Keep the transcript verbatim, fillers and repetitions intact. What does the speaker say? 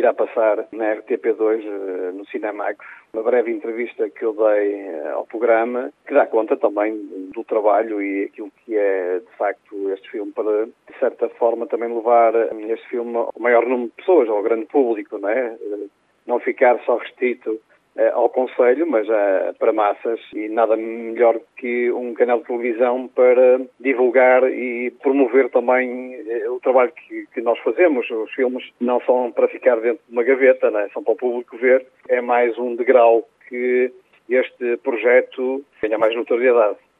irá passar na R T P dois, no Cinemax. Uma breve entrevista que eu dei ao programa, que dá conta também do trabalho e aquilo que é, de facto, este filme, para, de certa forma, também levar este filme ao maior número de pessoas, ao grande público, não é? Não ficar só restrito ao Conselho, mas uh, para massas, e nada melhor que um canal de televisão para divulgar e promover também uh, o trabalho que, que nós fazemos. Os filmes não são para ficar dentro de uma gaveta, né? São para o público ver. É mais um degrau que este projeto tenha mais notoriedade.